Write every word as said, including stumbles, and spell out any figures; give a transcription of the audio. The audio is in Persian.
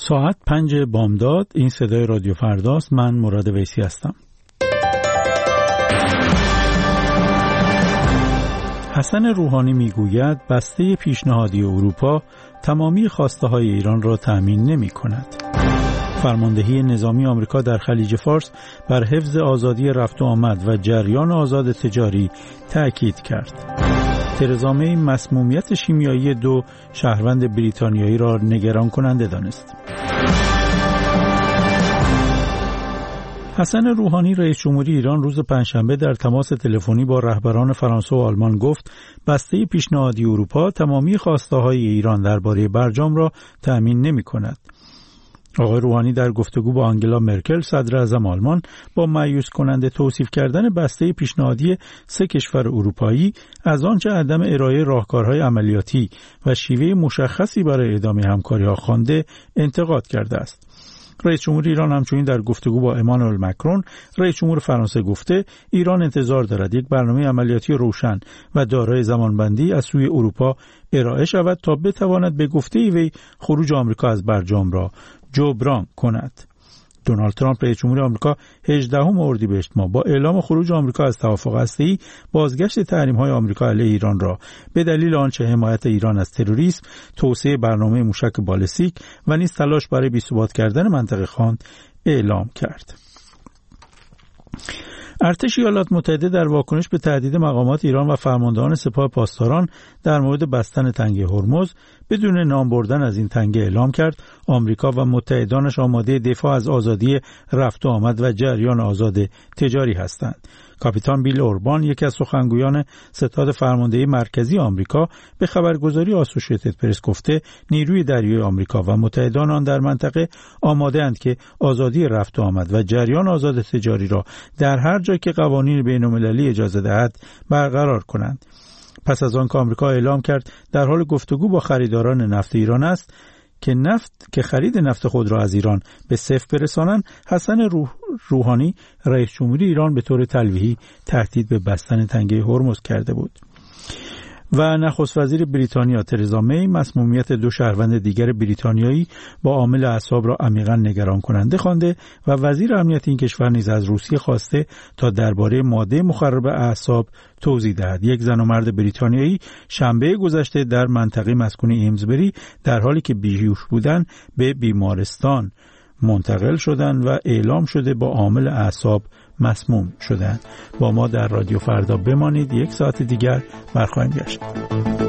ساعت پنج بامداد، این صدای رادیو فرداست. من مراد ویسی هستم. حسن روحانی میگوید بسته پیشنهادی اروپا تمامی خواسته های ایران را تأمین نمی کند. فرماندهی نظامی آمریکا در خلیج فارس بر حفظ آزادی رفت و آمد و جریان آزاد تجاری تأکید کرد. ترزا می مسمومیت شیمیایی دو شهروند بریتانیایی را نگران کننده دانست. حسن روحانی رئیس جمهوری ایران روز پنجشنبه در تماس تلفنی با رهبران فرانسه و آلمان گفت بسته پیشنهادی اروپا تمامی خواسته‌های ایران درباره برجام را تأمین نمی‌کند. آقای روحانی در گفتگو با آنگلا مرکل صدر اعظم آلمان با مایوس کننده توصیف کردن بسته پیشنهادی سه کشور اروپایی از آنچه عدم ارائه راهکارهای عملیاتی و شیوه مشخصی برای ادامه همکاری‌ها خوانده انتقاد کرده است. رئیس جمهور ایران همچنین در گفتگو با امانوئل مکرون رئیس جمهور فرانسه گفته ایران انتظار دارد یک برنامه عملیاتی روشن و دارای زمانبندی از سوی اروپا ارائه شود تا بتواند به گفته وی خروج آمریکا از برجام را جبران کند. دونالد ترامپ رئیس جمهور آمریکا هجدهم اردیبهشت ماه با اعلام خروج آمریکا از توافق هسته‌ای بازگشت تحریم‌های آمریکا علیه ایران را به دلیل آنچه حمایت ایران از تروریسم، توسعه برنامه موشک بالستیک و نیز تلاش برای بی‌ثبات کردن منطقه خواند اعلام کرد. ارتش ایالات متحده در واکنش به تهدید مقامات ایران و فرماندهان سپاه پاسداران در مورد بستن تنگه هرمز بدون نام بردن از این تنگه اعلام کرد آمریکا و متحدانش آماده دفاع از آزادی رفت و آمد و جریان آزاد تجاری هستند. کاپیتان بیل اوربان یکی از سخنگویان ستاد فرماندهی مرکزی آمریکا به خبرگزاری آسوشیتد پرس گفته نیروی دریایی آمریکا و متحدان آن در منطقه آماده اند که آزادی رفت و آمد و جریان آزاد تجاری را در هر جا که قوانین بین‌المللی اجازه دهد برقرار کنند. پس از آن که آمریکا اعلام کرد در حال گفتگو با خریداران نفت ایران است که نفت که خرید نفت خود را از ایران به صفر برسانند، حسن روح روحانی رئیس جمهوری ایران به طور تلویحی تهدید به بستن تنگه هرمز کرده بود. و نخست وزیر بریتانیا ترزا می مسمومیت دو شهروند دیگر بریتانیایی با عامل اعصاب را عمیقا نگران کننده خوانده و وزیر امنیت این کشور نیز از روسیه خواسته تا درباره ماده مخرب اعصاب توضیح دهد. یک زن و مرد بریتانیایی شنبه گذشته در منطقه مسکونی ایمزبری در حالی که بیهوش بودند به بیمارستان منتقل شدند و اعلام شده با عامل اعصاب مسموم شدند. با ما در رادیو فردا بمانید، یک ساعت دیگر برخواهیم گشت.